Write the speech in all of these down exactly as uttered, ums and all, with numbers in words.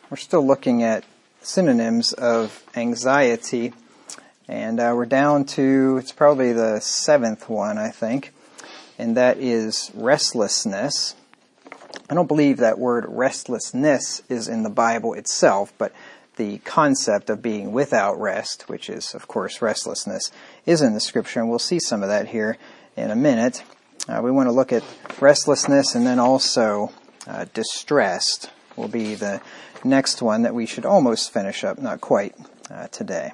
We're still looking at synonyms of anxiety, and uh, we're down to, it's probably the seventh one, I think, and that is restlessness. I don't believe that word restlessness is in the Bible itself, but the concept of being without rest, which is, of course, restlessness, is in the Scripture, and we'll see some of that here in a minute. Uh, we want to look at restlessness, and then also uh, distressed will be the next one that we should almost finish up, not quite uh, today.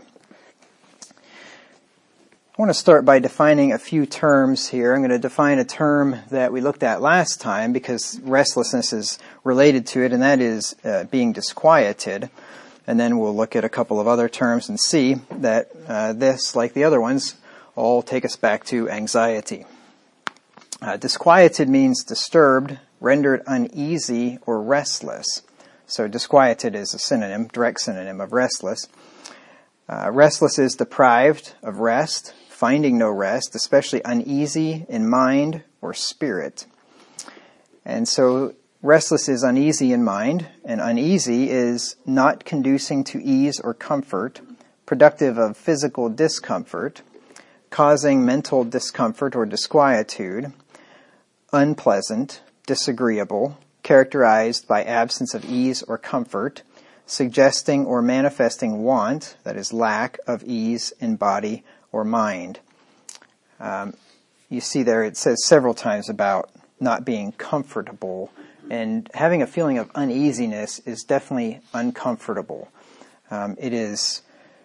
I want to start by defining a few terms here. I'm going to define a term that we looked at last time because restlessness is related to it, and that is uh, being disquieted. And then we'll look at a couple of other terms and see that uh, this, like the other ones, all take us back to anxiety. Uh, disquieted means disturbed, rendered uneasy, or restless. So disquieted is a synonym, direct synonym of restless. Uh, restless is deprived of rest, finding no rest, especially uneasy in mind or spirit. And so restless is uneasy in mind, and uneasy is not conducing to ease or comfort, productive of physical discomfort, causing mental discomfort or disquietude, unpleasant, disagreeable, characterized by absence of ease or comfort, suggesting or manifesting want, that is lack of ease in body or mind. Um, you see there it says several times about not being comfortable, and having a feeling of uneasiness is definitely uncomfortable. Um, it is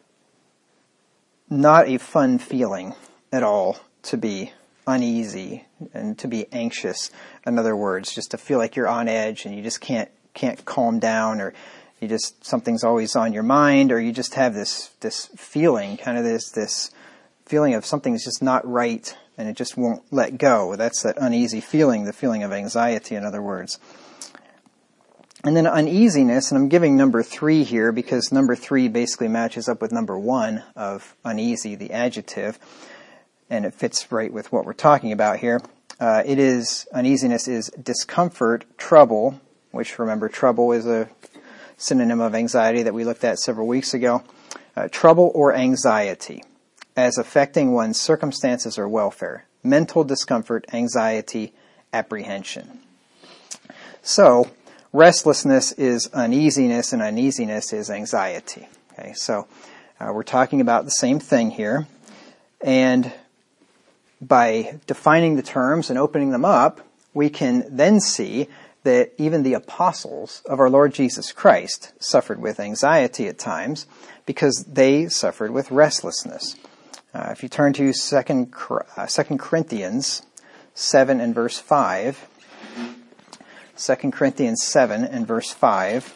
not a fun feeling at all to be uneasy and to be anxious. In other words, just to feel like you're on edge and you just can't can't calm down, or you just something's always on your mind, or you just have this this feeling, kind of this this feeling of something's just not right and it just won't let go. That's that uneasy feeling, the feeling of anxiety, in other words. And then uneasiness, and I'm giving number three here because number three basically matches up with number one of uneasy, the adjective, and it fits right with what we're talking about here. Uh, it is, uneasiness is discomfort, trouble, which remember trouble is a synonym of anxiety that we looked at several weeks ago. Uh, trouble or anxiety as affecting one's circumstances or welfare. Mental discomfort, anxiety, apprehension. So, restlessness is uneasiness and uneasiness is anxiety. Okay, so uh, we're talking about the same thing here. And by defining the terms and opening them up, we can then see that even the apostles of our Lord Jesus Christ suffered with anxiety at times because they suffered with restlessness. Uh, if you turn to Second Corinthians seven and verse five, Second Corinthians seven and verse five,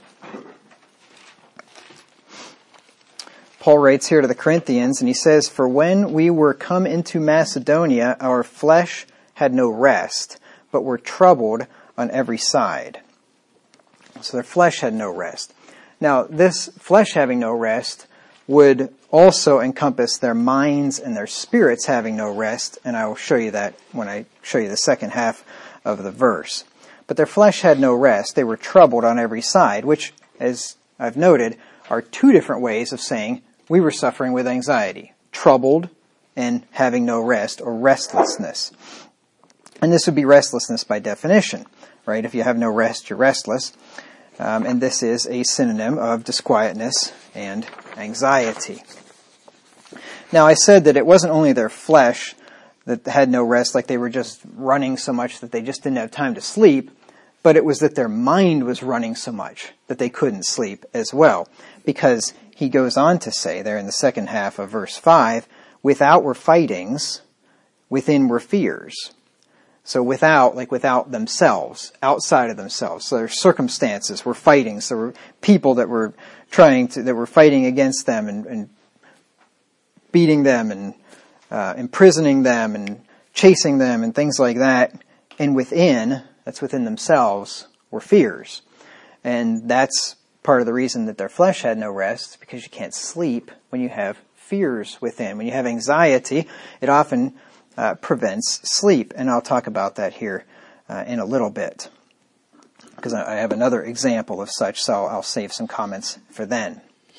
Paul writes here to the Corinthians, and he says, "For when we were come into Macedonia, our flesh had no rest, but were troubled on every side." So their flesh had no rest. Now, this flesh having no rest would also encompass their minds and their spirits having no rest, and I will show you that when I show you the second half of the verse. But their flesh had no rest. They were troubled on every side, which, as I've noted, are two different ways of saying we were suffering with anxiety. Troubled and having no rest, or restlessness. And this would be restlessness by definition, right? If you have no rest, you're restless. Um, and this is a synonym of disquietness and anxiety. Now, I said that it wasn't only their flesh that had no rest, like they were just running so much that they just didn't have time to sleep, but it was that their mind was running so much that they couldn't sleep as well. Because he goes on to say there in the second half of verse five, without were fightings, within were fears. So without, like without themselves, outside of themselves. So their circumstances were fighting. So there were people that were trying to, that were fighting against them and, and beating them and uh, imprisoning them and chasing them and things like that. And within, that's within themselves, were fears. And that's part of the reason that their flesh had no rest, because you can't sleep when you have fears within. When you have anxiety, it often uh, prevents sleep. And I'll talk about that here uh, in a little bit. because I have another example of such, so I'll, I'll save some comments for then.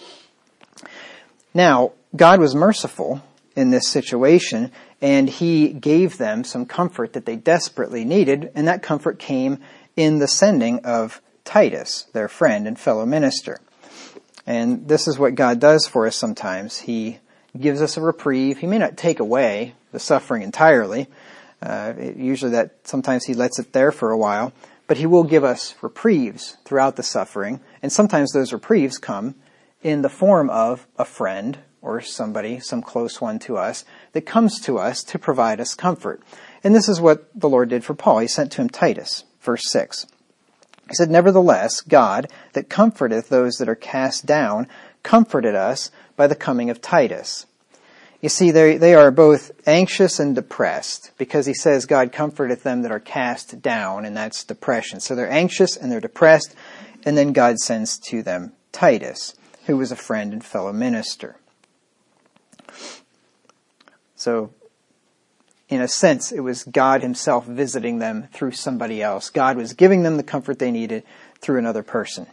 Now, God was merciful in this situation, and he gave them some comfort that they desperately needed, and that comfort came in the sending of Titus, their friend and fellow minister. And this is what God does for us sometimes. He gives us a reprieve. He may not take away the suffering entirely. Uh, it, usually that sometimes he lets it there for a while, but he will give us reprieves throughout the suffering. And sometimes those reprieves come in the form of a friend or somebody, some close one to us, that comes to us to provide us comfort. And this is what the Lord did for Paul. He sent to him Titus, verse six. He said, "Nevertheless, God, that comforteth those that are cast down, comforted us by the coming of Titus." You see, they they are both anxious and depressed, because he says God comforteth them that are cast down, and that's depression. So they're anxious and they're depressed, and then God sends to them Titus, who was a friend and fellow minister. So, in a sense, it was God himself visiting them through somebody else. God was giving them the comfort they needed through another person.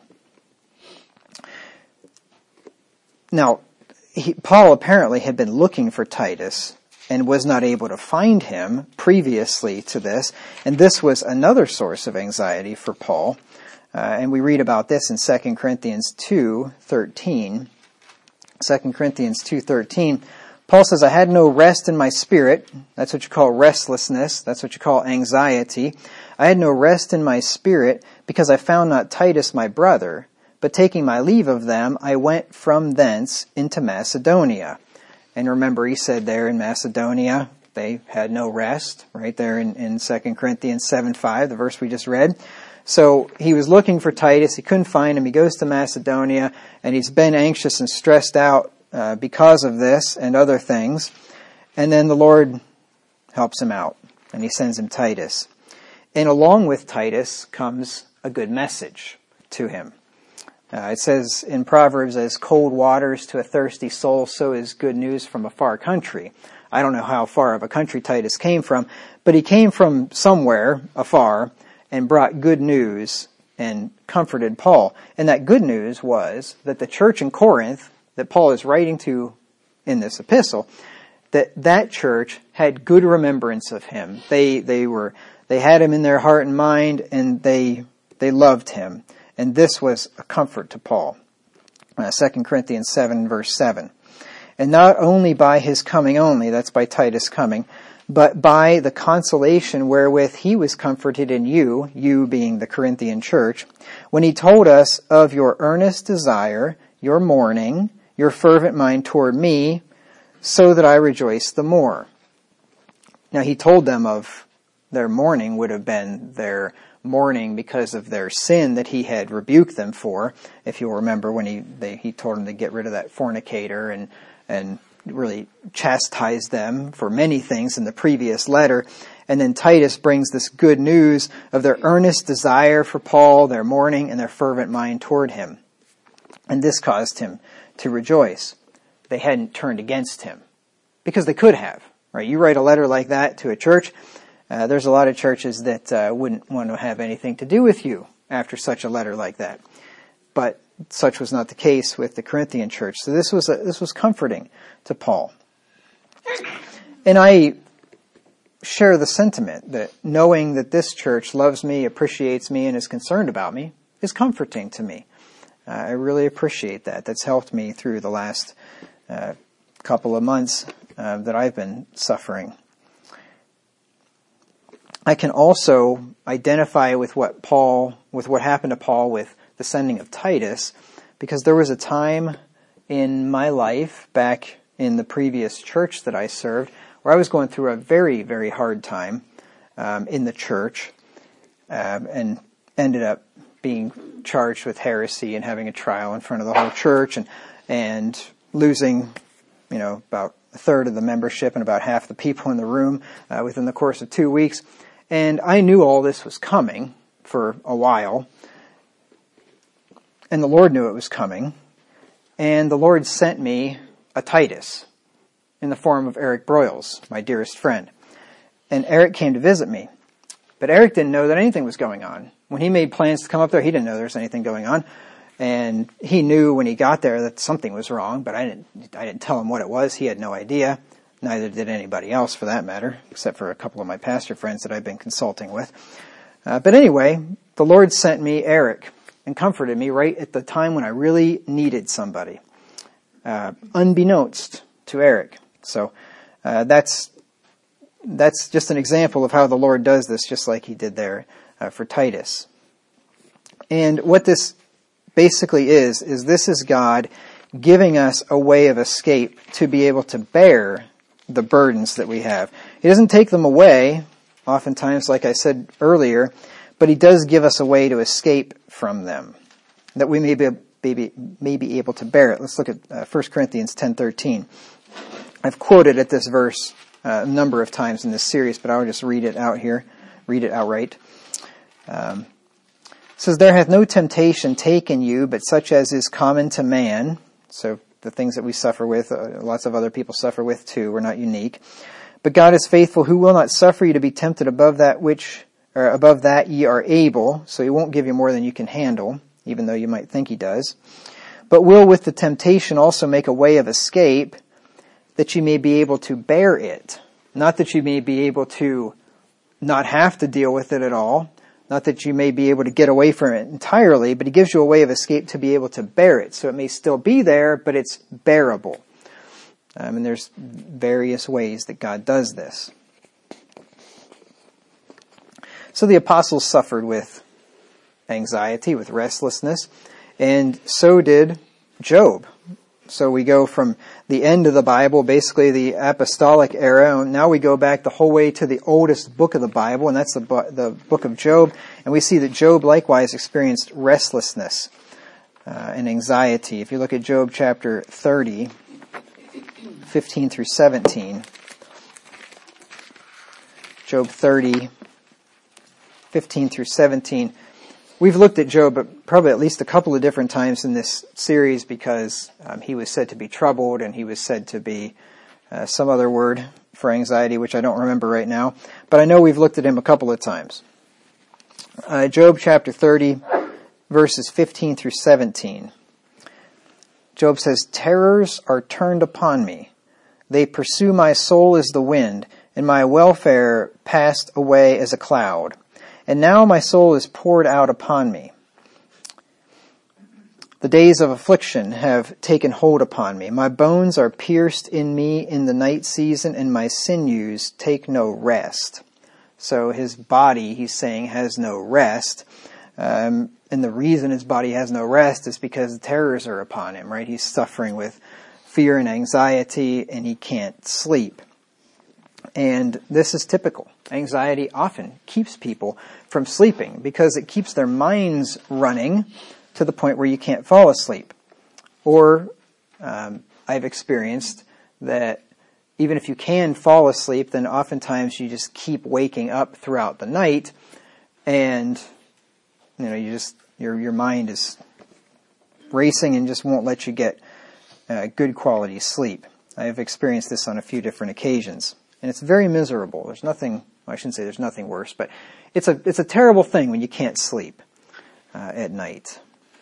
Now, he, Paul apparently had been looking for Titus and was not able to find him previously to this. And this was another source of anxiety for Paul. Uh, and we read about this in Second Corinthians two thirteen. Second Corinthians two thirteen. Paul says, "I had no rest in my spirit." That's what you call restlessness. That's what you call anxiety. "I had no rest in my spirit because I found not Titus my brother. But taking my leave of them, I went from thence into Macedonia." And remember, he said there in Macedonia, they had no rest, right there in, in Second Corinthians seven five, the verse we just read. So he was looking for Titus. He couldn't find him. He goes to Macedonia, and he's been anxious and stressed out uh, because of this and other things. And then the Lord helps him out, and he sends him Titus. And along with Titus comes a good message to him. Uh, it says in Proverbs, "As cold waters to a thirsty soul, so is good news from a far country." I don't know how far of a country Titus came from, but he came from somewhere afar and brought good news and comforted Paul. And that good news was that the church in Corinth that Paul is writing to in this epistle, that that church had good remembrance of him. They they were they had him in their heart and mind, and they they loved him. And this was a comfort to Paul. Uh, Second Corinthians seven, verse seven. "And not only by his coming only," that's by Titus coming, "but by the consolation wherewith he was comforted in you," you being the Corinthian church, "when he told us of your earnest desire, your mourning, your fervent mind toward me, so that I rejoice the more." Now he told them of their mourning would have been their mourning because of their sin that he had rebuked them for. If you'll remember when he they, he told them to get rid of that fornicator and and really chastised them for many things in the previous letter. And then Titus brings this good news of their earnest desire for Paul, their mourning, and their fervent mind toward him. And this caused him to rejoice. They hadn't turned against him, because they could have. Right? You write a letter like that to a church, Uh, there's a lot of churches that uh, wouldn't want to have anything to do with you after such a letter like that. But such was not the case with the Corinthian church. So this was a, this was comforting to Paul. And I share the sentiment that knowing that this church loves me, appreciates me, and is concerned about me is comforting to me. Uh, I really appreciate that. That's helped me through the last uh, couple of months uh, that I've been suffering. I can also identify with what Paul, with what happened to Paul with the sending of Titus, because there was a time in my life back in the previous church that I served where I was going through a very, very hard time um, in the church um, and ended up being charged with heresy and having a trial in front of the whole church and and losing, you know, about a third of the membership and about half the people in the room uh, within the course of two weeks. And I knew all this was coming for a while. And the Lord knew it was coming. And the Lord sent me a Titus in the form of Eric Broyles, my dearest friend. And Eric came to visit me. But Eric didn't know that anything was going on When he made plans to come up there, he didn't know there was anything going on. And he knew when he got there that something was wrong, but I didn't, I didn't tell him what it was. He had no idea. Neither did anybody else for that matter, except for a couple of my pastor friends that I've been consulting with. Uh, but anyway, the Lord sent me Eric and comforted me right at the time when I really needed somebody, uh, unbeknownst to Eric. So, uh, that's, that's just an example of how the Lord does this, just like he did there, uh, for Titus. And what this basically is, is this is God giving us a way of escape to be able to bear the burdens that we have. He doesn't take them away, oftentimes, like I said earlier, but he does give us a way to escape from them, that we may be, may, may be able to bear it. Let's look at uh, First Corinthians ten thirteen. I've quoted at this verse uh, a number of times in this series, but I'll just read it out here, read it outright. Um, it says, "There hath no temptation taken you, but such as is common to man." So the things that we suffer with, uh, lots of other people suffer with too. We're not unique. "But God is faithful, who will not suffer you to be tempted above that which, or above that ye are able." So he won't give you more than you can handle, even though you might think he does. "But will with the temptation also make a way of escape, that you may be able to bear it." Not that you may be able to not have to deal with it at all. Not that you may be able to get away from it entirely, but he gives you a way of escape to be able to bear it. So it may still be there, but it's bearable. Um, and there's various ways that God does this. So the apostles suffered with anxiety, with restlessness, and so did Job. So we go from the end of the Bible, basically the apostolic era, and now we go back the whole way to the oldest book of the Bible, and that's the, bu- the book of Job. And we see that Job likewise experienced restlessness uh, and anxiety. If you look at Job chapter thirty, fifteen through seventeen, Job thirty, fifteen through seventeen, we've looked at Job probably at least a couple of different times in this series because um, he was said to be troubled and he was said to be uh, some other word for anxiety, which I don't remember right now. But I know we've looked at him a couple of times. Uh, Job chapter thirty, verses fifteen through seventeen. Job says, "Terrors are turned upon me. They pursue my soul as the wind, and my welfare passed away as a cloud. And now my soul is poured out upon me. The days of affliction have taken hold upon me. My bones are pierced in me in the night season, and my sinews take no rest." So his body, he's saying, has no rest. Um, and the reason his body has no rest is because the terrors are upon him, right? He's suffering with fear and anxiety, and he can't sleep. And this is typical. Anxiety often keeps people from sleeping because it keeps their minds running to the point where you can't fall asleep. Or um, I've experienced that even if you can fall asleep, then oftentimes you just keep waking up throughout the night, and you know you just your your mind is racing and just won't let you get uh, good quality sleep. I've experienced this on a few different occasions. And it's very miserable. There's nothing, well, I shouldn't say there's nothing worse, but it's a it's a terrible thing when you can't sleep uh, at night.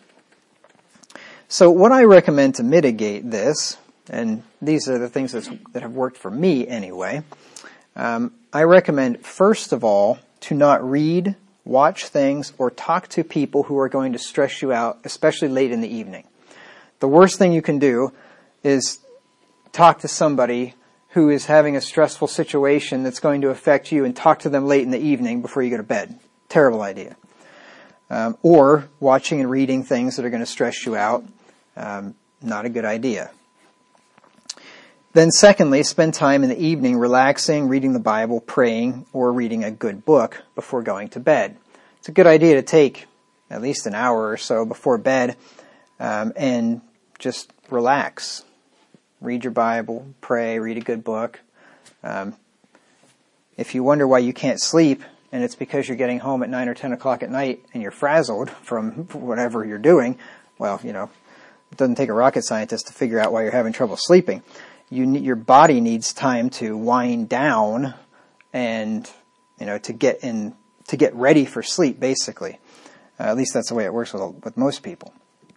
So what I recommend to mitigate this, and these are the things that's, that have worked for me anyway, um, I recommend first of all to not read, watch things, or talk to people who are going to stress you out, especially late in the evening. The worst thing you can do is talk to somebody who is having a stressful situation that's going to affect you and talk to them late in the evening before you go to bed. Terrible idea. Um, or watching and reading things that are going to stress you out. Um, not a good idea. Then secondly, spend time in the evening relaxing, reading the Bible, praying, or reading a good book before going to bed. It's a good idea to take at least an hour or so before bed um, and just relax. Read your Bible, pray, read a good book. Um, if you wonder why you can't sleep, and it's because you're getting home at nine or ten o'clock at night and you're frazzled from whatever you're doing, well, you know, it doesn't take a rocket scientist to figure out why you're having trouble sleeping. You need, your body needs time to wind down and, you know, to get in, to get ready for sleep, basically. Uh, at least that's the way it works with, with most people.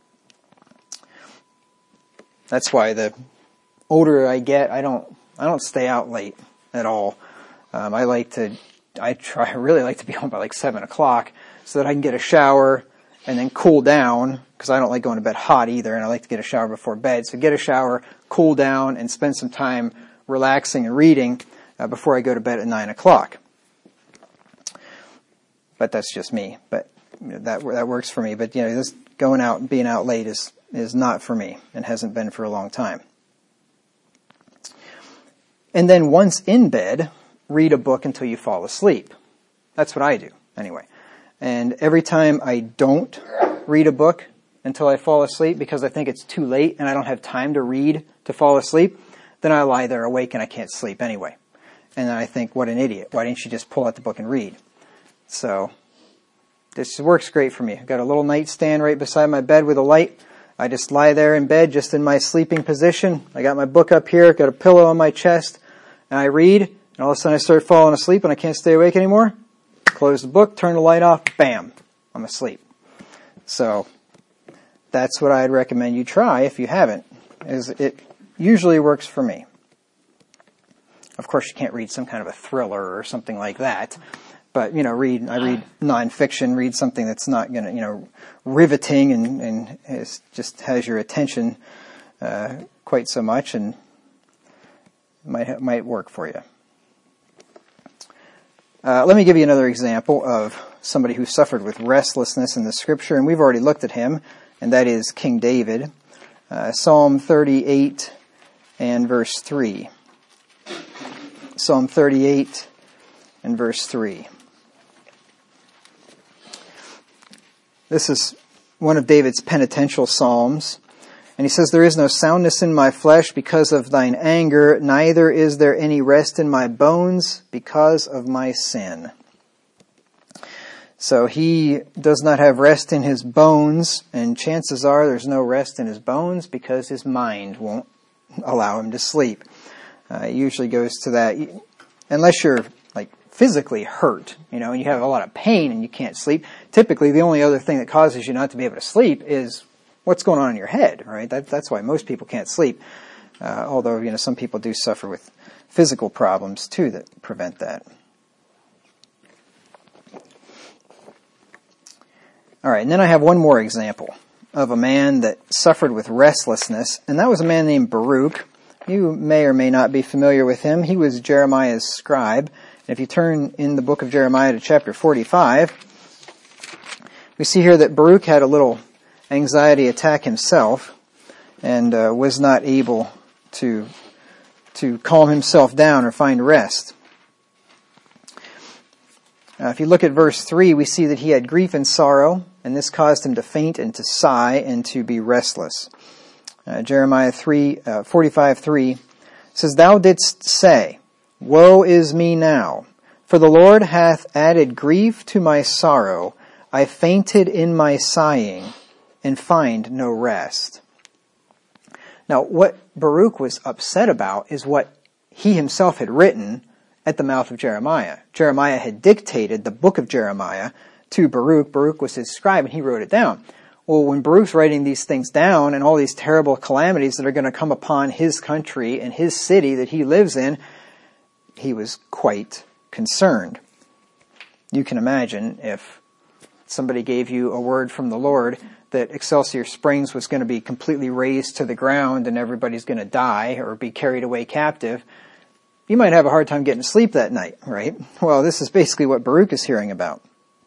That's why the older I get, I don't, I don't stay out late at all. Um, I like to, I try, I really like to be home by like seven o'clock so that I can get a shower and then cool down, because I don't like going to bed hot either, and I like to get a shower before bed. So get a shower, cool down, and spend some time relaxing and reading uh, before I go to bed at nine o'clock. But that's just me. But you know, that that works for me. But you know, this going out and being out late is is not for me, and hasn't been for a long time. And then once in bed, read a book until you fall asleep. That's what I do, anyway. And every time I don't read a book until I fall asleep because I think it's too late and I don't have time to read to fall asleep, then I lie there awake and I can't sleep anyway. And then I think, what an idiot. Why didn't you just pull out the book and read? So this works great for me. I've got a little nightstand right beside my bed with a light. I just lie there in bed, just in my sleeping position. I got my book up here, got a pillow on my chest, and I read, and all of a sudden I start falling asleep and I can't stay awake anymore. Close the book, turn the light off, bam, I'm asleep. So that's what I'd recommend you try if you haven't, is it usually works for me. Of course, you can't read some kind of a thriller or something like that. But, you know, read, I read nonfiction, read something that's not going to, you know, riveting and, and is, just has your attention uh, quite so much, and might might work for you. Uh, let me give you another example of somebody who suffered with restlessness in the Scripture, and we've already looked at him, and that is King David. Uh, Psalm thirty-eight and verse three. Psalm thirty-eight and verse three. This is one of David's penitential psalms. And he says, "There is no soundness in my flesh because of thine anger, neither is there any rest in my bones because of my sin." So he does not have rest in his bones, and chances are there's no rest in his bones because his mind won't allow him to sleep. Uh, it usually goes to that, unless you're like physically hurt, you know, and you have a lot of pain and you can't sleep. Typically, the only other thing that causes you not to be able to sleep is what's going on in your head, right? That, that's why most people can't sleep. Uh, although, you know, some people do suffer with physical problems too that prevent that. All right, and then I have one more example of a man that suffered with restlessness, and that was a man named Baruch. You may or may not be familiar with him. He was Jeremiah's scribe. And if you turn in the book of Jeremiah to chapter forty-five, we see here that Baruch had a little anxiety attack himself and uh, was not able to to calm himself down or find rest. Uh, if you look at verse three, we see that he had grief and sorrow, and this caused him to faint and to sigh and to be restless. Uh, Jeremiah three, uh, forty-five three says, "Thou didst say, Woe is me now, for the Lord hath added grief to my sorrow. I fainted in my sighing, and find no rest." Now, what Baruch was upset about is what he himself had written at the mouth of Jeremiah. Jeremiah had dictated the book of Jeremiah to Baruch. Baruch was his scribe, and he wrote it down. Well, when Baruch's writing these things down and all these terrible calamities that are going to come upon his country and his city that he lives in, he was quite concerned. You can imagine if somebody gave you a word from the Lord that Excelsior Springs was going to be completely razed to the ground and everybody's going to die or be carried away captive, you might have a hard time getting to sleep that night, right? Well, this is basically what Baruch is hearing about.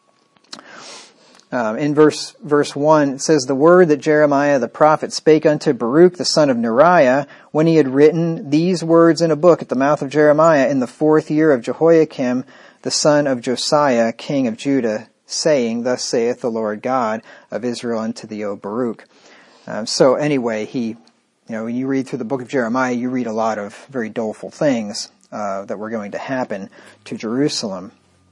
Um, in verse verse one, it says, "The word that Jeremiah the prophet spake unto Baruch the son of Neriah, when he had written these words in a book at the mouth of Jeremiah in the fourth year of Jehoiakim, the son of Josiah, king of Judah, saying, Thus saith the Lord God of Israel unto thee, O Baruch." Um, so anyway, he, you know, when you read through the book of Jeremiah, you read a lot of very doleful things uh, that were going to happen to Jerusalem.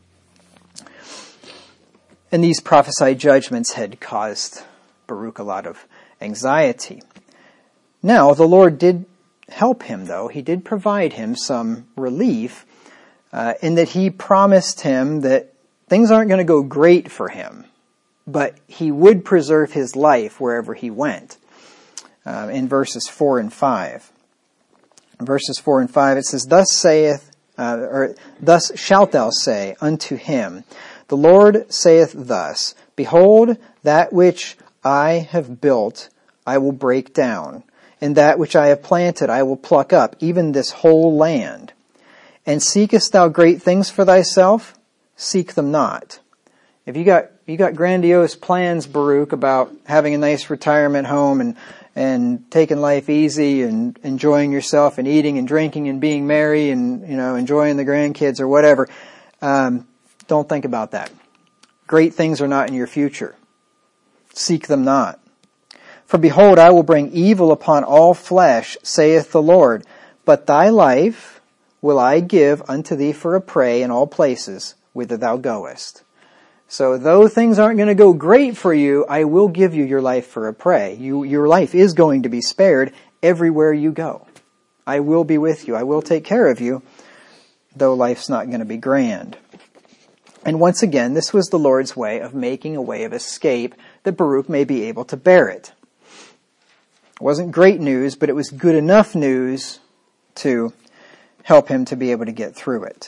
And these prophesied judgments had caused Baruch a lot of anxiety. Now, the Lord did help him, though. He did provide him some relief uh, in that he promised him that things aren't going to go great for him. but he would preserve his life wherever he went. Uh, in verses four and five. In verses four and five it says, Thus saith, uh, or thus shalt thou say unto him, The Lord saith thus, Behold, that which I have built I will break down, and that which I have planted I will pluck up, even this whole land. And seekest thou great things for thyself? Seek them not. If you got you got grandiose plans, Baruch, about having a nice retirement home and and taking life easy and enjoying yourself and eating and drinking and being merry and, you know, enjoying the grandkids or whatever, um, don't think about that. Great things are not in your future. Seek them not. For behold, I will bring evil upon all flesh, saith the Lord, but thy life will I give unto thee for a prey in all places whither thou goest. So though things aren't going to go great for you, I will give you your life for a prey. You, your life is going to be spared everywhere you go. I will be with you. I will take care of you, though life's not going to be grand. And once again, this was the Lord's way of making a way of escape that Baruch may be able to bear it. It wasn't great news, but it was good enough news to help him to be able to get through it.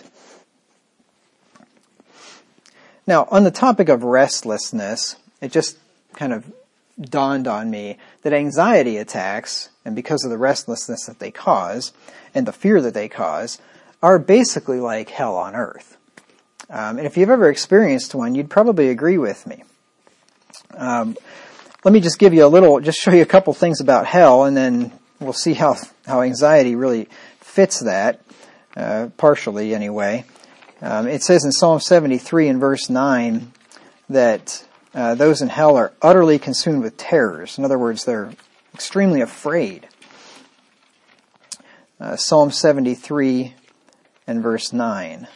Now, on the topic of restlessness, it just kind of dawned on me that anxiety attacks, and because of the restlessness that they cause, and the fear that they cause, are basically like hell on earth. Um, and if you've ever experienced one, you'd probably agree with me. Um, let me just give you a little, just show you a couple things about hell, and then we'll see how, how anxiety really fits that, uh, partially anyway. Um, it says in Psalm seventy-three in verse nine that uh, those in hell are utterly consumed with terrors. In other words, they're extremely afraid. Uh, Psalm seventy-three and verse nine.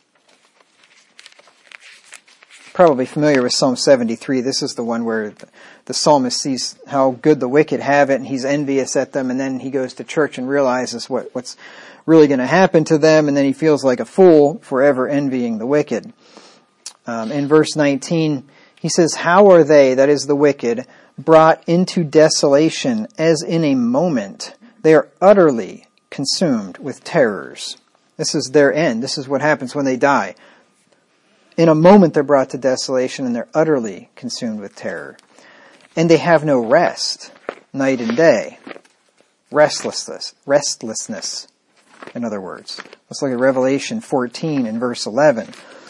Probably familiar with Psalm seventy-three. This is the one where the, the psalmist sees how good the wicked have it, and he's envious at them, and then he goes to church and realizes what, what's really going to happen to them, and then he feels like a fool forever envying the wicked. Um, in verse nineteen, he says, How are they, that is the wicked, brought into desolation as in a moment? They are utterly consumed with terrors. This is their end. This is what happens when they die. In a moment they're brought to desolation and they're utterly consumed with terror. And they have no rest, night and day. Restlessness, restlessness. In other words, let's look at Revelation fourteen and verse eleven.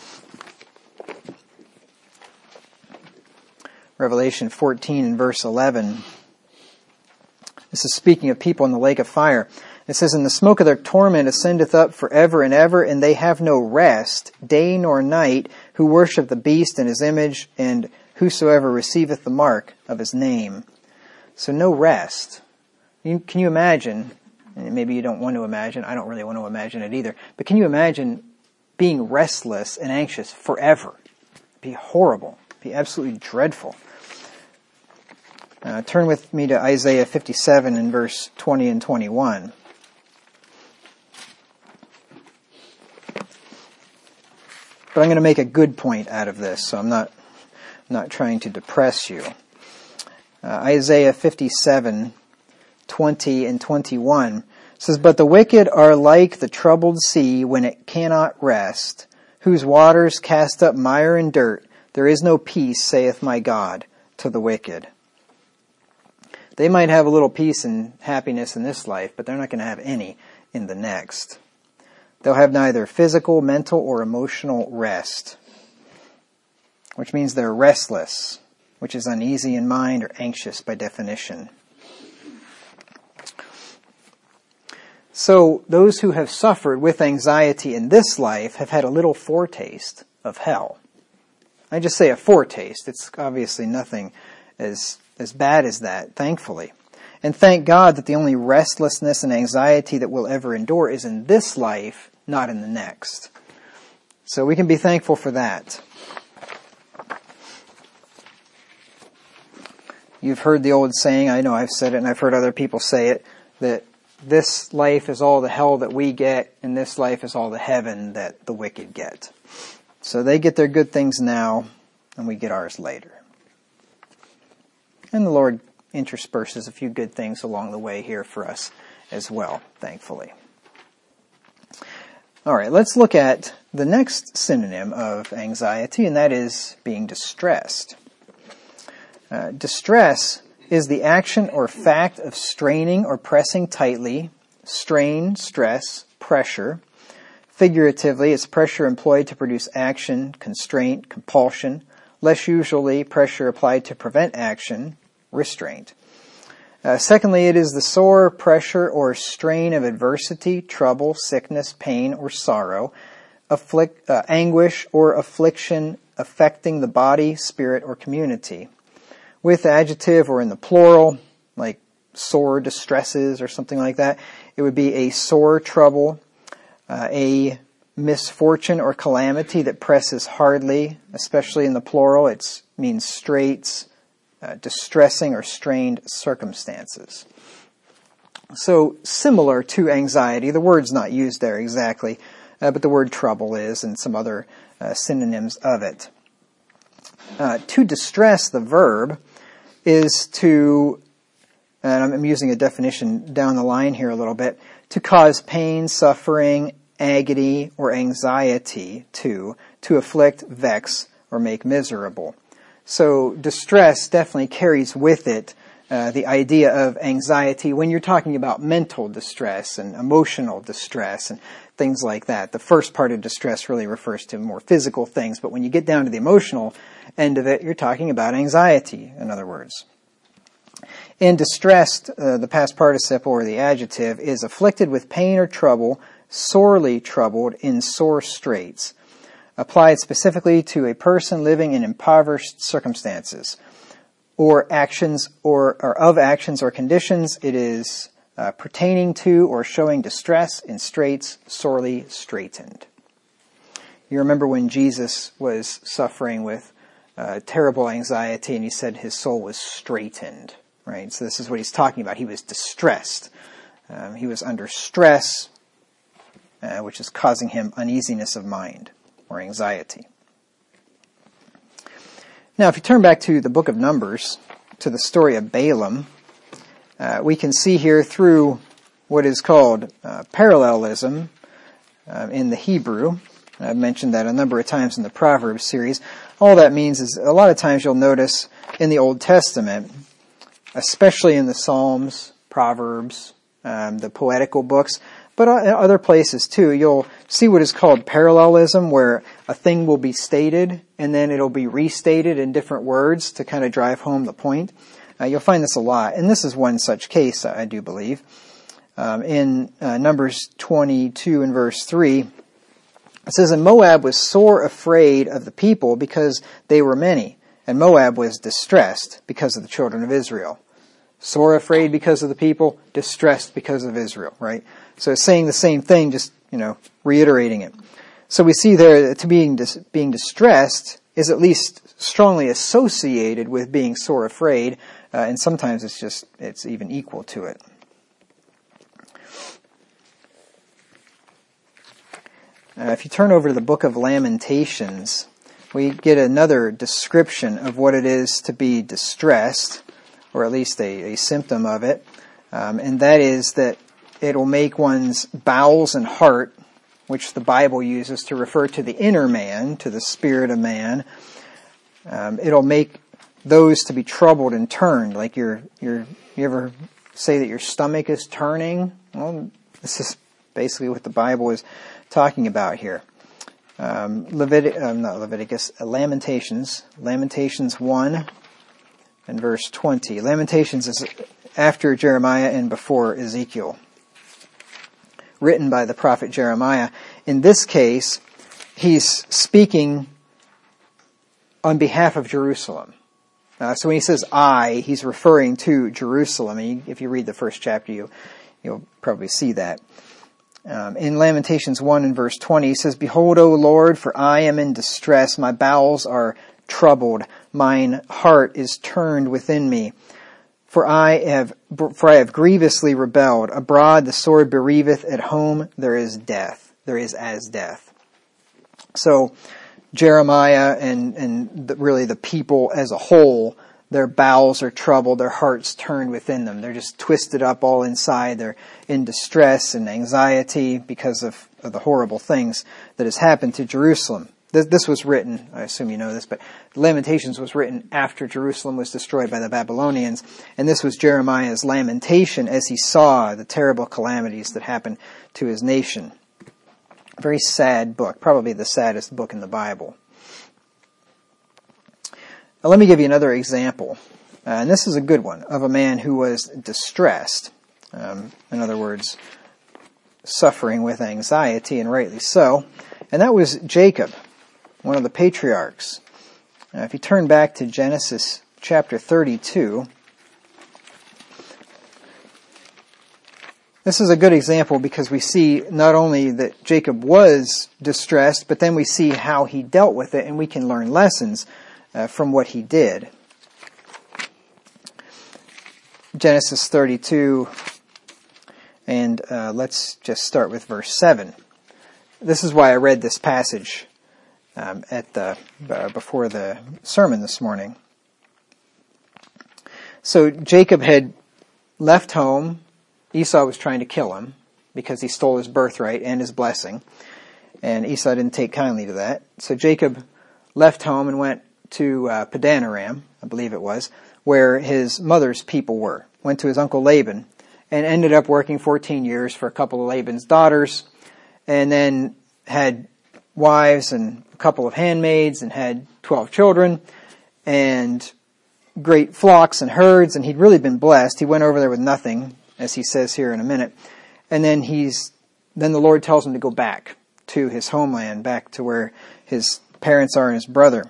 Revelation fourteen and verse eleven. This is speaking of people in the lake of fire. It says, And the smoke of their torment ascendeth up forever and ever, and they have no rest, day nor night, who worship the beast and his image, and whosoever receiveth the mark of his name. So no rest. You, can you imagine... And maybe you don't want to imagine. I don't really want to imagine it either. But can you imagine being restless and anxious forever? It'd be horrible. It'd be absolutely dreadful. Uh, turn with me to Isaiah fifty-seven and verse twenty and twenty-one. But I'm going to make a good point out of this, so I'm not, I'm not trying to depress you. Uh, Isaiah fifty-seven, twenty and twenty-one says, But the wicked are like the troubled sea when it cannot rest, whose waters cast up mire and dirt. There is no peace, saith my God, to the wicked. They might have a little peace and happiness in this life, but they're not going to have any in the next. They'll have neither physical, mental, or emotional rest, which means they're restless, which is uneasy in mind or anxious by definition. So those who have suffered with anxiety in this life have had a little foretaste of hell. I just say a foretaste. It's obviously nothing as as bad as that, thankfully. And thank God that the only restlessness and anxiety that we'll ever endure is in this life, not in the next. So we can be thankful for that. You've heard the old saying, I know I've said it and I've heard other people say it, that this life is all the hell that we get, and this life is all the heaven that the wicked get. So they get their good things now, and we get ours later. And the Lord intersperses a few good things along the way here for us as well, thankfully. All right, let's look at the next synonym of anxiety, and that is being distressed. Uh, distress is the action or fact of straining or pressing tightly, strain, stress, pressure. Figuratively, it's pressure employed to produce action, constraint, compulsion. Less usually, pressure applied to prevent action, restraint. Uh, secondly, it is the sore pressure or strain of adversity, trouble, sickness, pain, or sorrow, afflict, uh, anguish or affliction affecting the body, spirit, or community. With adjective or in the plural, like sore distresses or something like that, it would be a sore trouble, uh, a misfortune or calamity that presses hardly, especially in the plural. It means straits, uh, distressing or strained circumstances. So similar to anxiety, the word's not used there exactly, uh, but the word trouble is, and some other uh, synonyms of it. Uh, to distress, the verb, is to, and I'm using a definition down the line here a little bit, to cause pain, suffering, agony, or anxiety to, to afflict, vex, or make miserable. So distress definitely carries with it uh, the idea of anxiety when you're talking about mental distress and emotional distress and things like that. The first part of distress really refers to more physical things, but when you get down to the emotional end of it, you're talking about anxiety, in other words. In distressed, uh, the past participle or the adjective is afflicted with pain or trouble, sorely troubled, in sore straits. Applied specifically to a person living in impoverished circumstances, or actions or, or of actions or conditions. It is uh, pertaining to or showing distress in straits, sorely straitened. You remember when Jesus was suffering with uh, terrible anxiety, and he said his soul was straitened, right? So this is what he's talking about. He was distressed. Um, he was under stress, uh, which is causing him uneasiness of mind or anxiety. Now, if you turn back to the book of Numbers, to the story of Balaam, uh, we can see here through what is called uh, parallelism uh, in the Hebrew. I've mentioned that a number of times in the Proverbs series. All that means is a lot of times you'll notice in the Old Testament, especially in the Psalms, Proverbs, um, the poetical books, but in other places too, you'll see what is called parallelism, where a thing will be stated and then it'll be restated in different words to kind of drive home the point. Uh, you'll find this a lot, and this is one such case, I do believe. Um, in uh, Numbers twenty-two and verse three, it says, "And Moab was sore afraid of the people because they were many, and Moab was distressed because of the children of Israel." Sore afraid because of the people, distressed because of Israel, right? So it's saying the same thing, just, you know, reiterating it. So we see there that to being dis- being distressed is at least strongly associated with being sore afraid, uh, and sometimes it's just, it's even equal to it. Uh, if you turn over to the book of Lamentations, we get another description of what it is to be distressed, or at least a, a symptom of it, um, and that is that it will make one's bowels and heart, which the Bible uses to refer to the inner man, to the spirit of man, um, it'll make those to be troubled and turned. Like your, your, you ever say that your stomach is turning? Well, this is basically what the Bible is talking about here. Um, Levitic, um, not Leviticus, uh, Lamentations, Lamentations one and verse twenty. Lamentations is after Jeremiah and before Ezekiel, written by the prophet Jeremiah. In this case, he's speaking on behalf of Jerusalem. Uh, so when he says I, he's referring to Jerusalem. And if you read the first chapter, you, you'll probably see that. Um, in Lamentations one and verse twenty, he says, "Behold, O Lord, for I am in distress. My bowels are troubled. Mine heart is turned within me. For I have, for I have grievously rebelled. Abroad the sword bereaveth. At home there is death. There is as death." So Jeremiah and, and the, really the people as a whole, their bowels are troubled, their hearts turned within them. They're just twisted up all inside. They're in distress and anxiety because of, of the horrible things that has happened to Jerusalem. This, this was written, I assume you know this, but Lamentations was written after Jerusalem was destroyed by the Babylonians. And this was Jeremiah's lamentation as he saw the terrible calamities that happened to his nation. A very sad book, probably the saddest book in the Bible. Now, let me give you another example, uh, and this is a good one, of a man who was distressed. Um, in other words, suffering with anxiety, and rightly so. And that was Jacob, one of the patriarchs. Now, if you turn back to Genesis chapter thirty-two, this is a good example because we see not only that Jacob was distressed, but then we see how he dealt with it, and we can learn lessons uh, from what he did. Genesis thirty-two, and uh, let's just start with verse seven. This is why I read this passage um, at the uh, before the sermon this morning. So Jacob had left home. Esau was trying to kill him because he stole his birthright and his blessing. And Esau didn't take kindly to that. So Jacob left home and went to uh, Padan Aram, I believe it was, where his mother's people were. Went to his uncle Laban and ended up working fourteen years for a couple of Laban's daughters, and then had wives and a couple of handmaids and had twelve children and great flocks and herds, and he'd really been blessed. He went over there with nothing, as he says here in a minute. And then he's, then the Lord tells him to go back to his homeland, back to where his parents are and his brother.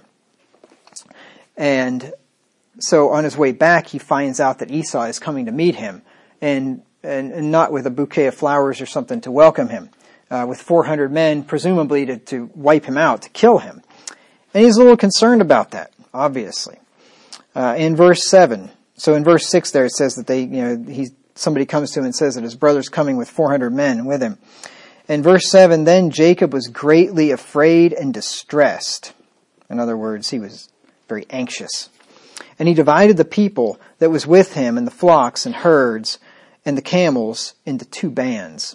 And so on his way back, he finds out that Esau is coming to meet him, and, and, and not with a bouquet of flowers or something to welcome him, uh, with four hundred men, presumably to, to wipe him out, to kill him. And he's a little concerned about that, obviously. Uh, in verse seven, so in verse six there it says that they, you know, he, somebody comes to him and says that his brother's coming with four hundred men with him. In verse seven, then Jacob was greatly afraid and distressed. In other words, he was very anxious. And he divided the people that was with him and the flocks and herds and the camels into two bands.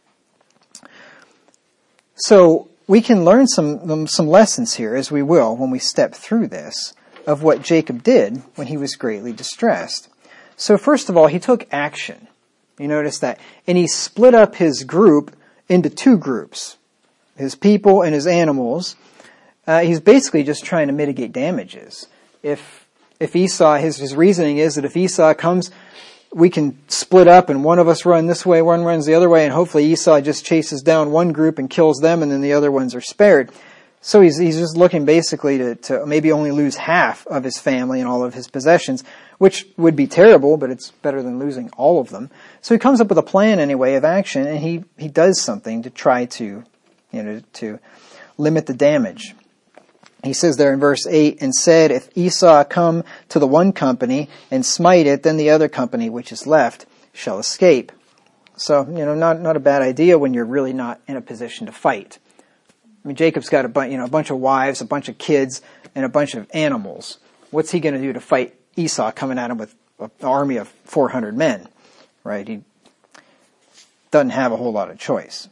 So we can learn some, some lessons here, as we will when we step through this, of what Jacob did when he was greatly distressed. So first of all, he took action. You notice that. And he split up his group into two groups, his people and his animals. Uh, he's basically just trying to mitigate damages. If if Esau, his, his reasoning is that if Esau comes, we can split up and one of us run this way, one runs the other way, and hopefully Esau just chases down one group and kills them, and then the other ones are spared. So he's he's just looking basically to, to maybe only lose half of his family and all of his possessions, which would be terrible, but it's better than losing all of them. So he comes up with a plan anyway of action, and he, he does something to try to, you know, to limit the damage. He says there in verse eight, and said, if Esau come to the one company and smite it, then the other company which is left shall escape. So, you know, not, not a bad idea when you're really not in a position to fight. I mean, Jacob's got a bunch, you know, a bunch of wives, a bunch of kids, and a bunch of animals. What's he going to do to fight Esau coming at him with an army of four hundred men? Right? He doesn't have a whole lot of choice.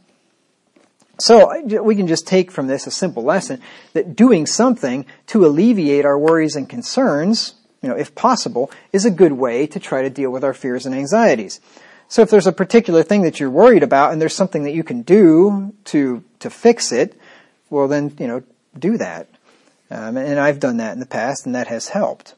So we can just take from this a simple lesson that doing something to alleviate our worries and concerns, you know, if possible, is a good way to try to deal with our fears and anxieties. So if there's a particular thing that you're worried about and there's something that you can do to to fix it, well then, you know, do that. Um, and I've done that in the past, and that has helped.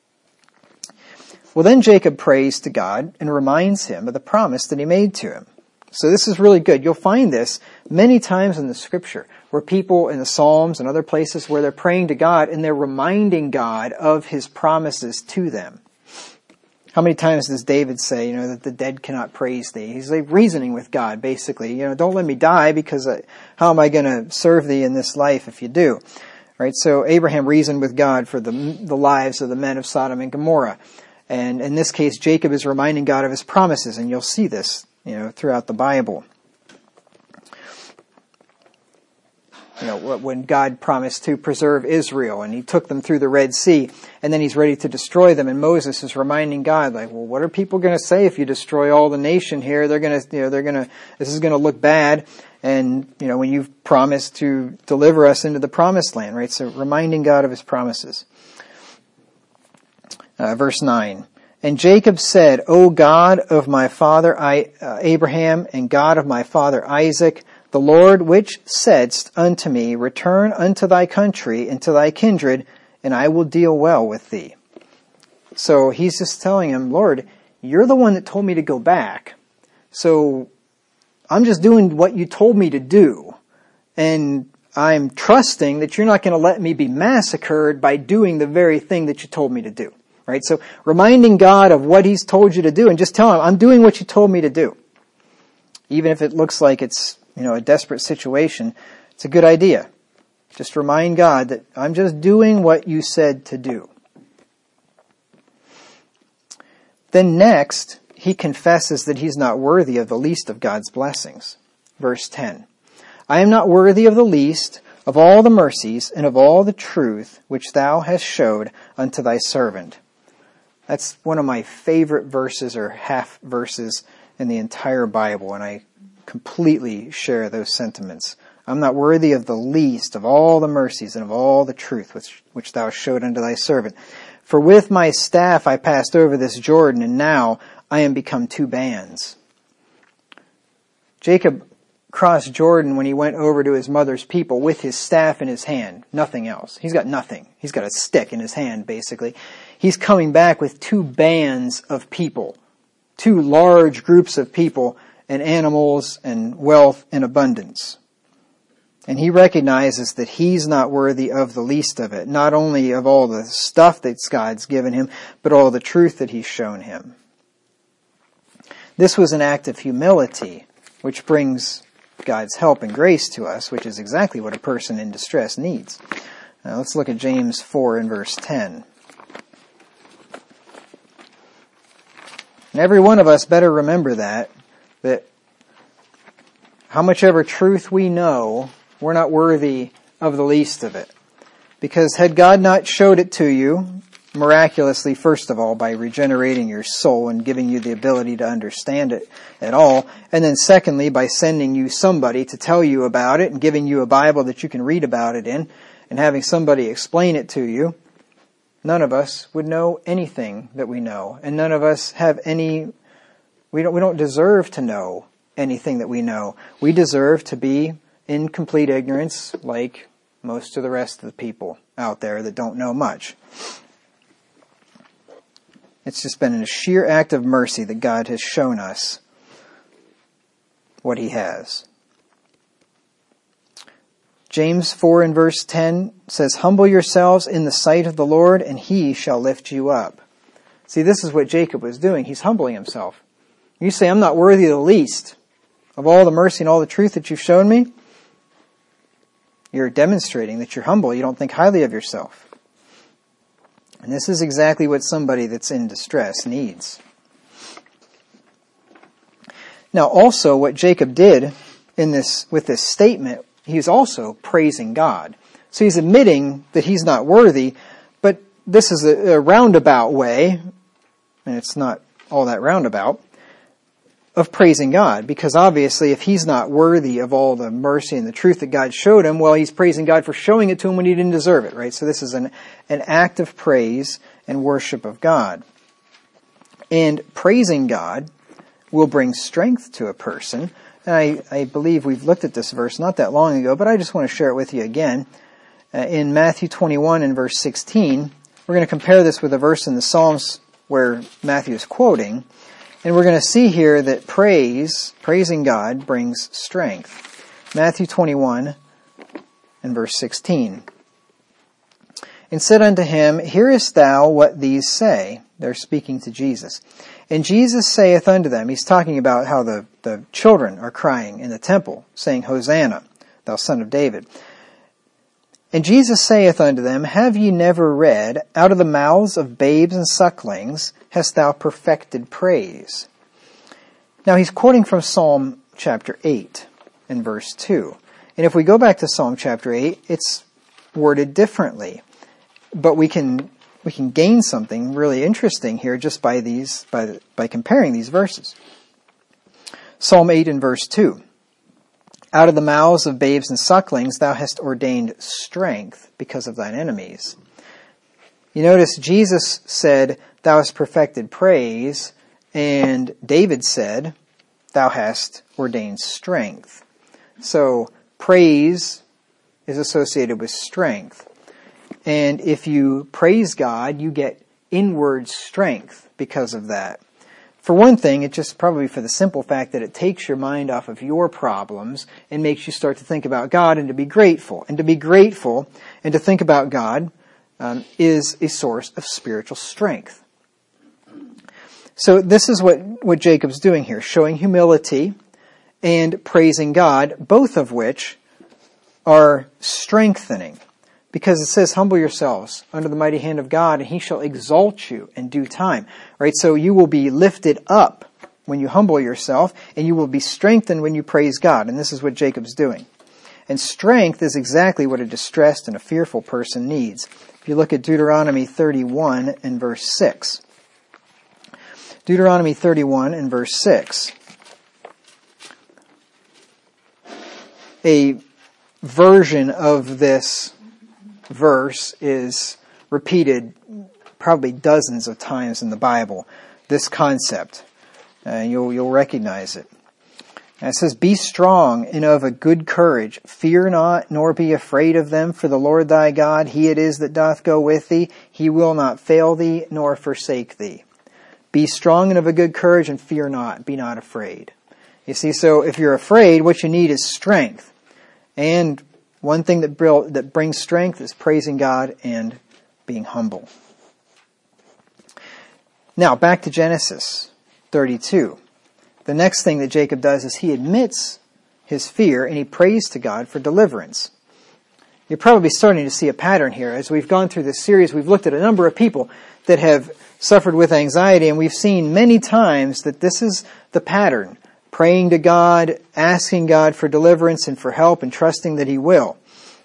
Well, then Jacob prays to God and reminds him of the promise that he made to him. So this is really good. You'll find this many times in the scripture where people in the Psalms and other places where they're praying to God and they're reminding God of his promises to them. How many times does David say, you know, that the dead cannot praise thee? He's like reasoning with God, basically. You know, don't let me die because I, how am I going to serve thee in this life if you do? Right? So Abraham reasoned with God for the, the lives of the men of Sodom and Gomorrah. And in this case, Jacob is reminding God of his promises, and you'll see this, you know, throughout the Bible. you know, when God promised to preserve Israel and he took them through the Red Sea and then he's ready to destroy them. And Moses is reminding God, like, well, what are people going to say if you destroy all the nation here? They're going to, you know, they're going to, this is going to look bad. And, you know, when you've promised to deliver us into the promised land, right? So reminding God of his promises. Uh, verse nine. And Jacob said, O God of my father I, uh, Abraham and God of my father Isaac, the Lord which saidst unto me, return unto thy country and to thy kindred, and I will deal well with thee. So he's just telling him, Lord, you're the one that told me to go back. So I'm just doing what you told me to do. And I'm trusting that you're not going to let me be massacred by doing the very thing that you told me to do. Right? So reminding God of what he's told you to do and just telling him, I'm doing what you told me to do. Even if it looks like it's, you know, a desperate situation, it's a good idea. Just remind God that I'm just doing what you said to do. Then next, he confesses that he's not worthy of the least of God's blessings. Verse ten. I am not worthy of the least of all the mercies and of all the truth which thou hast showed unto thy servant. That's one of my favorite verses or half verses in the entire Bible, and I completely share those sentiments. I'm not worthy of the least of all the mercies and of all the truth which, which thou showed unto thy servant. For with my staff I passed over this Jordan, and now I am become two bands. Jacob crossed Jordan when he went over to his mother's people with his staff in his hand. Nothing else. He's got nothing. He's got a stick in his hand, basically. He's coming back with two bands of people. Two large groups of people and animals and wealth and abundance. And he recognizes that he's not worthy of the least of it. Not only of all the stuff that God's given him, but all the truth that he's shown him. This was an act of humility, which brings God's help and grace to us, which is exactly what a person in distress needs. Now let's look at James four and verse ten. And every one of us better remember that, that how much ever truth we know, we're not worthy of the least of it. Because had God not showed it to you, miraculously, first of all, by regenerating your soul and giving you the ability to understand it at all, and then secondly, by sending you somebody to tell you about it and giving you a Bible that you can read about it in, and having somebody explain it to you, none of us would know anything that we know. And none of us have any, we don't, we don't deserve to know anything that we know. We deserve to be in complete ignorance like most of the rest of the people out there that don't know much. It's just been a sheer act of mercy that God has shown us what he has. James four and verse ten says, humble yourselves in the sight of the Lord, and he shall lift you up. See, this is what Jacob was doing. He's humbling himself. You say, I'm not worthy of the least of all the mercy and all the truth that you've shown me. You're demonstrating that you're humble. You don't think highly of yourself. And this is exactly what somebody that's in distress needs. Now, also, what Jacob did in this with this statement, he's also praising God. So he's admitting that he's not worthy, but this is a, a roundabout way, and it's not all that roundabout, of praising God. Because obviously, if he's not worthy of all the mercy and the truth that God showed him, well, he's praising God for showing it to him when he didn't deserve it, right? So this is an, an act of praise and worship of God. And praising God will bring strength to a person. And I, I believe we've looked at this verse not that long ago, but I just want to share it with you again. Uh, in Matthew twenty-one and verse sixteen, we're going to compare this with a verse in the Psalms where Matthew is quoting. And we're going to see here that praise, praising God, brings strength. Matthew twenty-one and verse sixteen. And said unto him, hearest thou what these say? They're speaking to Jesus. And Jesus saith unto them, he's talking about how the, the children are crying in the temple, saying, Hosanna, thou son of David. And Jesus saith unto them, have ye never read, out of the mouths of babes and sucklings hast thou perfected praise? Now he's quoting from Psalm chapter eight and verse two. And And if we go back to Psalm chapter eight, it's worded differently. But we can we can gain something really interesting here just by these by by comparing these verses. Psalm eight and verse two. Out of the mouths of babes and sucklings thou hast ordained strength because of thine enemies. You notice Jesus said, thou hast perfected praise, and David said, thou hast ordained strength. So praise is associated with strength. And if you praise God, you get inward strength because of that. For one thing, it's just probably for the simple fact that it takes your mind off of your problems and makes you start to think about God and to be grateful. And to be grateful and to think about God um, is a source of spiritual strength. So this is what, what Jacob's doing here, showing humility and praising God, both of which are strengthening. Because it says, humble yourselves under the mighty hand of God, and he shall exalt you in due time. Right? So you will be lifted up when you humble yourself, and you will be strengthened when you praise God. And this is what Jacob's doing. And strength is exactly what a distressed and a fearful person needs. If you look at Deuteronomy thirty-one and verse six. Deuteronomy thirty-one and verse six. A version of this verse is repeated probably dozens of times in the Bible, this concept. Uh, you'll, you'll recognize it. And it says, be strong and of a good courage. Fear not, nor be afraid of them, for the Lord thy God, he it is that doth go with thee. He will not fail thee, nor forsake thee. Be strong and of a good courage, and fear not, be not afraid. You see, so if you're afraid, what you need is strength. And one thing that that brings strength is praising God and being humble. Now, back to Genesis thirty-two. The next thing that Jacob does is he admits his fear and he prays to God for deliverance. You're probably starting to see a pattern here. As we've gone through this series, we've looked at a number of people that have suffered with anxiety, and we've seen many times that this is the pattern. Praying to God, asking God for deliverance and for help, and trusting that he will.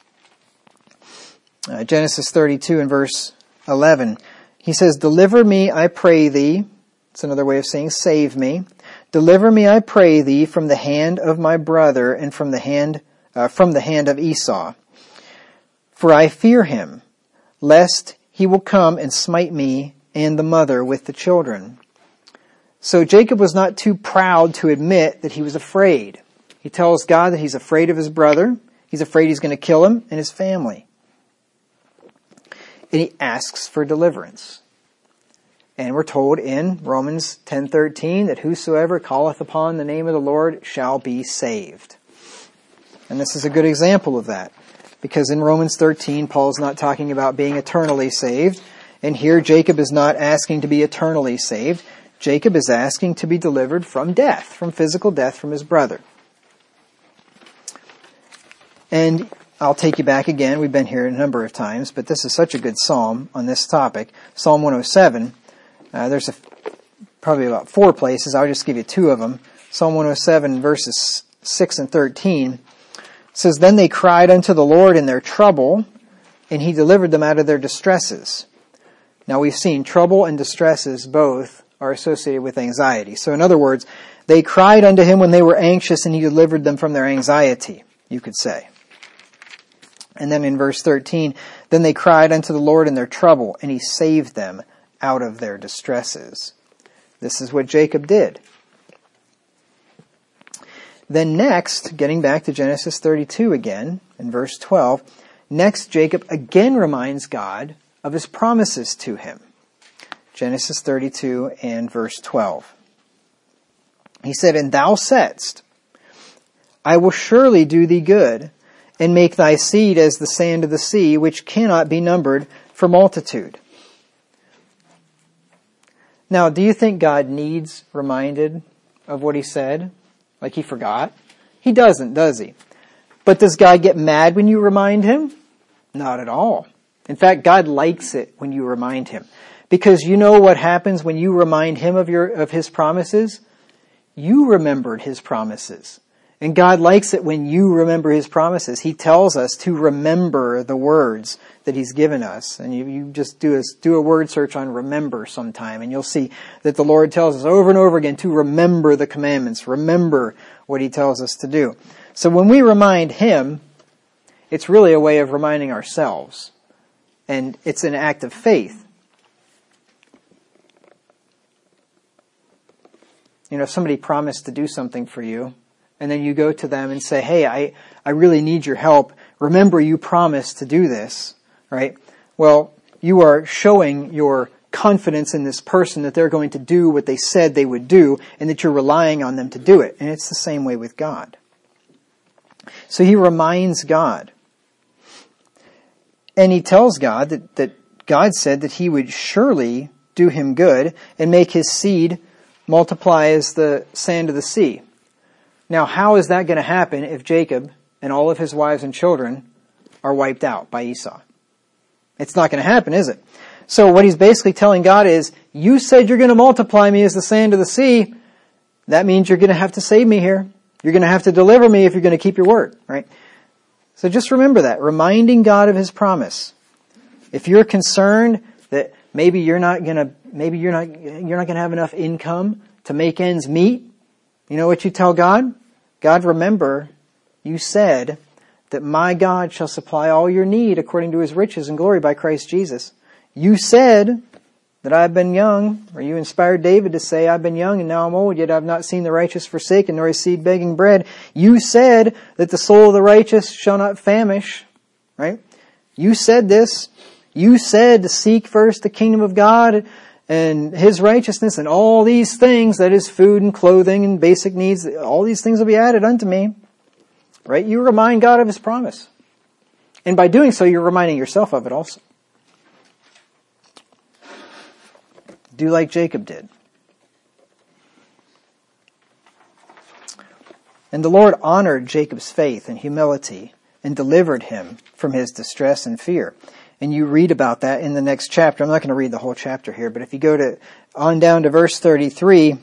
Uh, Genesis thirty-two and verse eleven. He says, deliver me, I pray thee. It's another way of saying save me. Deliver me, I pray thee, from the hand of my brother and from the hand, uh, from the hand of Esau. For I fear him, lest he will come and smite me and the mother with the children. So Jacob was not too proud to admit that he was afraid. He tells God that he's afraid of his brother. He's afraid he's going to kill him and his family. And he asks for deliverance. And we're told in Romans ten thirteen that whosoever calleth upon the name of the Lord shall be saved. And this is a good example of that. Because in Romans thirteen, Paul's not talking about being eternally saved. And here Jacob is not asking to be eternally saved. Jacob is asking to be delivered from death, from physical death from his brother. And I'll take you back again. We've been here a number of times, but this is such a good psalm on this topic. Psalm one oh seven. Uh, there's a, probably about four places. I'll just give you two of them. Psalm one oh seven, verses six and thirteen. Says, then they cried unto the Lord in their trouble, and he delivered them out of their distresses. Now we've seen trouble and distresses both are associated with anxiety. So in other words, they cried unto him when they were anxious, and he delivered them from their anxiety, you could say. And then in verse thirteen, then they cried unto the Lord in their trouble, and he saved them out of their distresses. This is what Jacob did. Then next, getting back to Genesis thirty-two again, in verse twelve, next Jacob again reminds God of his promises to him. Genesis thirty-two and verse twelve. He said, and thou saidst, I will surely do thee good, and make thy seed as the sand of the sea, which cannot be numbered for multitude. Now, do you think God needs reminded of what he said? Like he forgot? He doesn't, does he? But does God get mad when you remind him? Not at all. In fact, God likes it when you remind him. Because you know what happens when you remind him of your of his promises? You remembered his promises. And God likes it when you remember His promises. He tells us to remember the words that He's given us. And you, you just do a, do a word search on remember sometime, and you'll see that the Lord tells us over and over again to remember the commandments, remember what He tells us to do. So when we remind Him, it's really a way of reminding ourselves. And it's an act of faith. You know, if somebody promised to do something for you, and then you go to them and say, hey, I, I really need your help. Remember, you promised to do this, right? Well, you are showing your confidence in this person that they're going to do what they said they would do, and that you're relying on them to do it. And it's the same way with God. So he reminds God. And he tells God that, that God said that he would surely do him good and make his seed multiply as the sand of the sea. Now, how is that going to happen if Jacob and all of his wives and children are wiped out by Esau? It's not going to happen, is it? So what he's basically telling God is, you said you're going to multiply me as the sand of the sea. That means you're going to have to save me here. You're going to have to deliver me if you're going to keep your word, right? So just remember that, reminding God of his promise. If you're concerned that maybe you're not going to, maybe you're not, you're not going to have enough income to make ends meet, you know what you tell God? God, remember, you said that my God shall supply all your need according to his riches and glory by Christ Jesus. You said that I've been young, or you inspired David to say, I've been young and now I'm old, yet I've not seen the righteous forsaken, nor his seed begging bread. You said that the soul of the righteous shall not famish, right? You said this. You said to seek first the kingdom of God and his righteousness, and all these things, that is food and clothing and basic needs, all these things will be added unto me. Right? You remind God of his promise. And by doing so, you're reminding yourself of it also. Do like Jacob did. And the Lord honored Jacob's faith and humility and delivered him from his distress and fear. And you read about that in the next chapter. I'm not going to read the whole chapter here, but if you go to on down to verse thirty-three,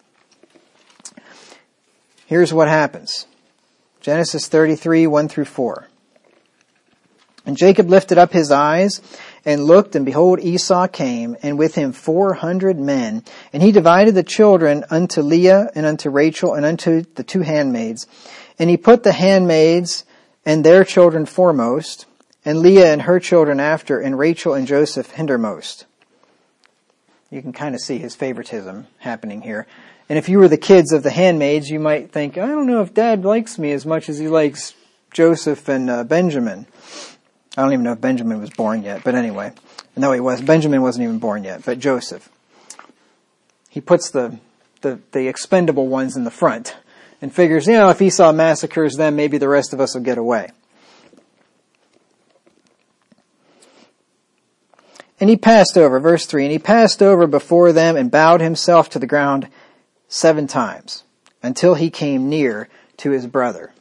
here's what happens. Genesis thirty-three, one through four. And Jacob lifted up his eyes and looked, and behold, Esau came, and with him four hundred men. And he divided the children unto Leah and unto Rachel and unto the two handmaids. And he put the handmaids and their children foremost, and Leah and her children after, and Rachel and Joseph hindermost. You can kind of see his favoritism happening here. And if you were the kids of the handmaids, you might think, I don't know if Dad likes me as much as he likes Joseph and uh, Benjamin. I don't even know if Benjamin was born yet, but anyway. No, he was. Benjamin wasn't even born yet, but Joseph. He puts the, the, the expendable ones in the front and figures, you know, if Esau massacres them, maybe the rest of us will get away. And he passed over, verse three, and he passed over before them and bowed himself to the ground seven times until he came near to his brother.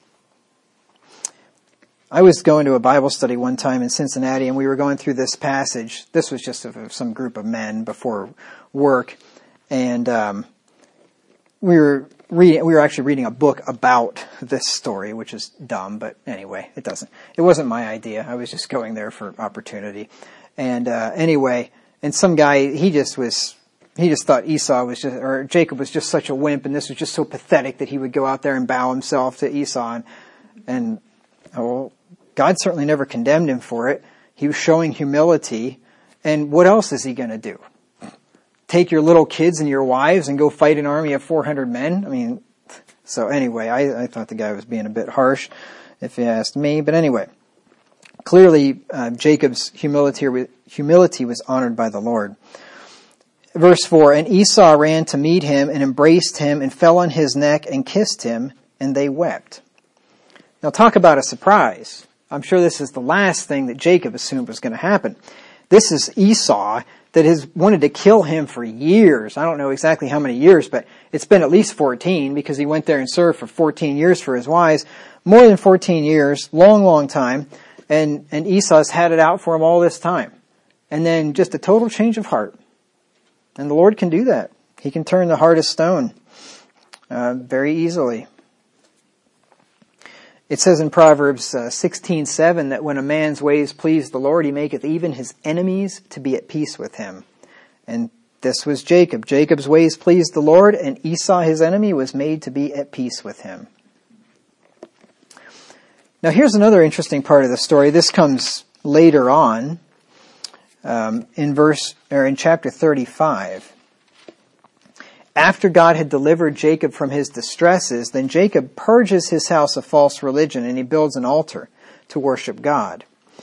I was going to a Bible study one time in Cincinnati, and we were going through this passage. This was just of some group of men before work, and um, we were reading. We were actually reading a book about this story, which is dumb, but anyway, it doesn't. It wasn't my idea. I was just going there for opportunity. And uh, anyway, and some guy, he just was, he just thought Esau was just, or Jacob was just such a wimp, and this was just so pathetic that he would go out there and bow himself to Esau. And, and well, God certainly never condemned him for it. He was showing humility. And what else is he going to do? Take your little kids and your wives and go fight an army of four hundred men? I mean, so anyway, I, I thought the guy was being a bit harsh, if you asked me. But anyway. Clearly, uh, Jacob's humility, humility was honored by the Lord. Verse four, and Esau ran to meet him and embraced him and fell on his neck and kissed him, and they wept. Now talk about a surprise. I'm sure this is the last thing that Jacob assumed was going to happen. This is Esau that has wanted to kill him for years. I don't know exactly how many years, but it's been at least fourteen, because he went there and served for fourteen years for his wives. More than fourteen years, long, long time. And, and Esau's had it out for him all this time. And then just a total change of heart. And the Lord can do that. He can turn the heart of stone uh, very easily. It says in Proverbs uh, sixteen seven that when a man's ways please the Lord, he maketh even his enemies to be at peace with him. And this was Jacob. Jacob's ways pleased the Lord, and Esau, his enemy, was made to be at peace with him. Now here's another interesting part of the story. This comes later on um, in verse or in chapter thirty-five. After God had delivered Jacob from his distresses, then Jacob purges his house of false religion and he builds an altar to worship God.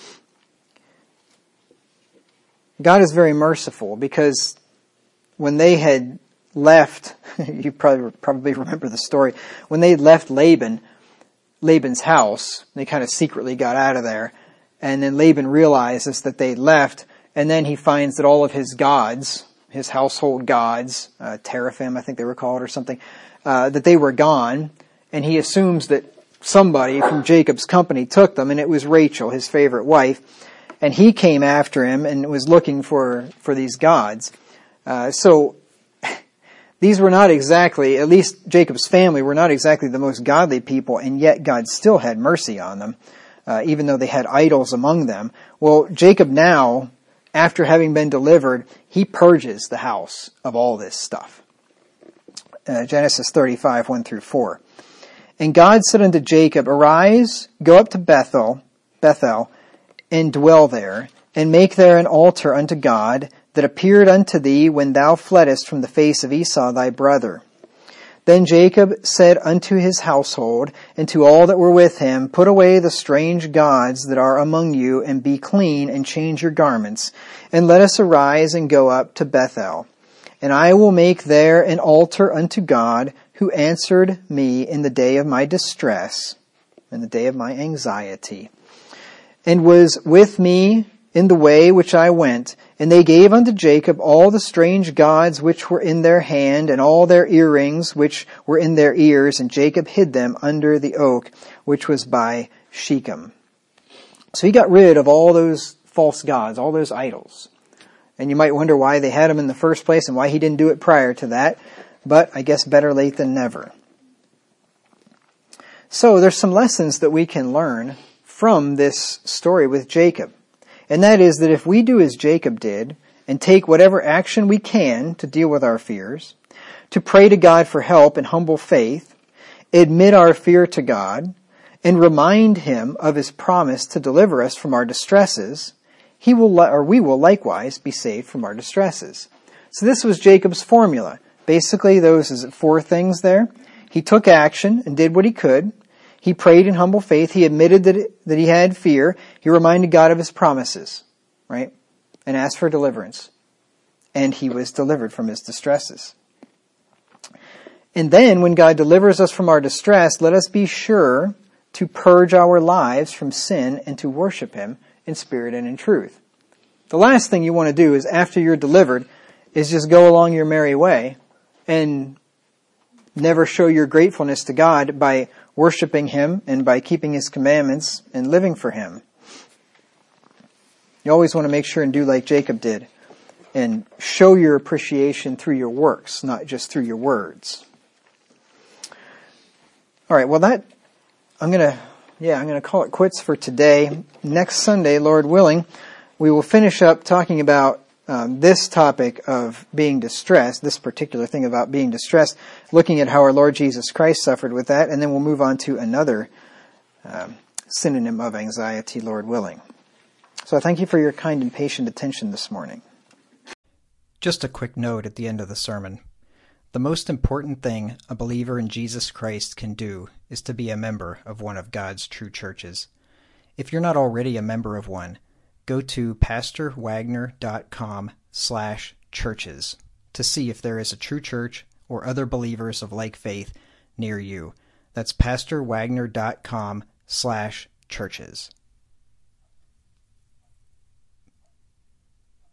God is very merciful because when they had left, you probably probably remember the story, when they had left Laban, Laban's house, they kind of secretly got out of there, and then Laban realizes that they left, and then he finds that all of his gods, his household gods, uh, teraphim, I think they were called or something, uh, that they were gone. And he assumes that somebody from Jacob's company took them, and it was Rachel, his favorite wife. And he came after him and was looking for, for these gods. Uh, so these were not exactly, at least Jacob's family were not exactly the most godly people, and yet God still had mercy on them, uh, even though they had idols among them. Well, Jacob now, after having been delivered, he purges the house of all this stuff. Uh, Genesis thirty-five, one through four. And God said unto Jacob, Arise, go up to Bethel, Bethel, and dwell there, and make there an altar unto God that appeared unto thee when thou fleddest from the face of Esau thy brother. Then Jacob said unto his household, and to all that were with him, Put away the strange gods that are among you, and be clean, and change your garments, and let us arise and go up to Bethel. And I will make there an altar unto God, who answered me in the day of my distress, in the day of my anxiety, and was with me in the way which I went. And they gave unto Jacob all the strange gods which were in their hand, and all their earrings which were in their ears, and Jacob hid them under the oak which was by Shechem. So he got rid of all those false gods, all those idols. And you might wonder why they had them in the first place and why he didn't do it prior to that. But I guess better late than never. So there's some lessons that we can learn from this story with Jacob. And that is that if we do as Jacob did and take whatever action we can to deal with our fears, to pray to God for help in humble faith, admit our fear to God, and remind him of his promise to deliver us from our distresses, he will, or we will likewise be saved from our distresses. So this was Jacob's formula. Basically, those is four things there. He took action and did what he could. He prayed in humble faith. He admitted that it, that he had fear. He reminded God of his promises, right? And asked for deliverance. And he was delivered from his distresses. And then when God delivers us from our distress, let us be sure to purge our lives from sin and to worship him in spirit and in truth. The last thing you want to do is after you're delivered is just go along your merry way and never show your gratefulness to God by worshiping him and by keeping his commandments and living for him. You always want to make sure and do like Jacob did and show your appreciation through your works, not just through your words. All right, well that, I'm going to, yeah, I'm going to call it quits for today. Next Sunday, Lord willing, we will finish up talking about Um, this topic of being distressed, this particular thing about being distressed, looking at how our Lord Jesus Christ suffered with that, and then we'll move on to another um, synonym of anxiety, Lord willing. So I thank you for your kind and patient attention this morning. Just a quick note at the end of the sermon. The most important thing a believer in Jesus Christ can do is to be a member of one of God's true churches. If you're not already a member of one, go to pastorwagner.com slash churches to see if there is a true church or other believers of like faith near you. That's pastorwagner.com slash churches.